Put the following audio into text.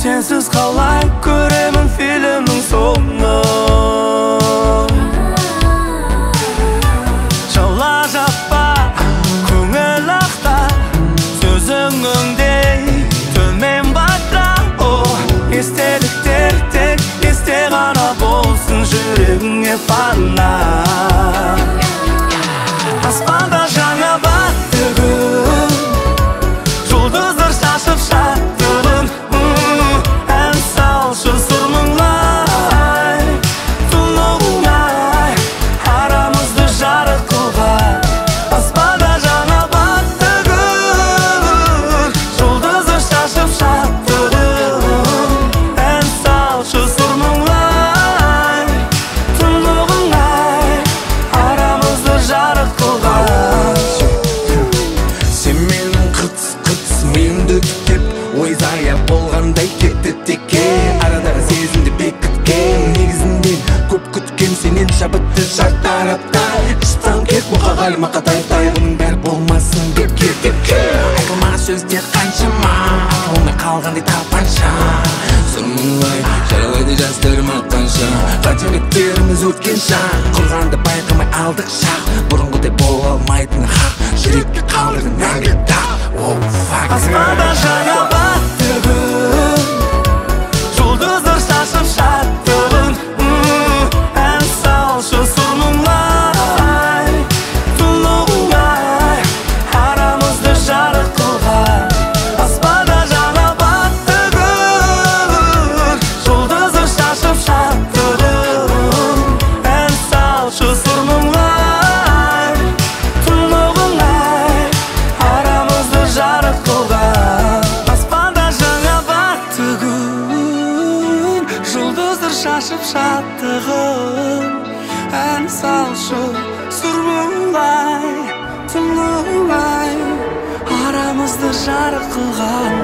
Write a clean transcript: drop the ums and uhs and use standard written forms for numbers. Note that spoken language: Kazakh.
Sensiz қалай көремін фильмнің соңын. Жала жаппа, көңіл ақта, сөзің өңдей төмен батра. Естеліктер тек есте ғана болсын, жүрегіңе пана. Аспанда жаңа батты күн, жұлдыздар шашып шаттығын. Ән салшы сұр мұңлай, тұнығыңай, арамызды жарық қылған. Аспанда жаңа батты күн, жұлдыздар шашып шаттығын. Ән салшы сұр мұңлай, тұнығыңай, арамызды жарық қылған. Сен менің қытс миымды түптеп, ойзая болғандай кетті теке. Арадағы сезімді бекіткен, негізінен көп күткен сенен шабытты шартарапта. Іштан кет мұқа ғалима қатайтай, бұның бәрі болмасын деп кет. Айтылмаған сөздер қаншама, атылмай қалғандай тапанша. Сұр мұңлай жаралайды жастарыма қанша, қателіктеріміз өткен шақ, құрғанды байқамай алдық шақ. Бұрынғыдай бола алмайтын хақ, жүрекке қалдырды мәңгі тақ. Аспанда жаңа батты күн, жұлдыздар шашып шаттығын. Ән салшы сұр мұңлай, тұнығыңай, арамызды жарық қылған. Аспанда жаңа батты күн, жұлдыздар шашып шаттығын. Ән салшы сұр мұңлай, тұнығыңай, арамызды жарық қылған. Аспанда жаңа батты күн, жұлдыздар шашып шаттығын. Ән салшы сұр мұңлай, тұнығыңай, арамызды жарық қылған.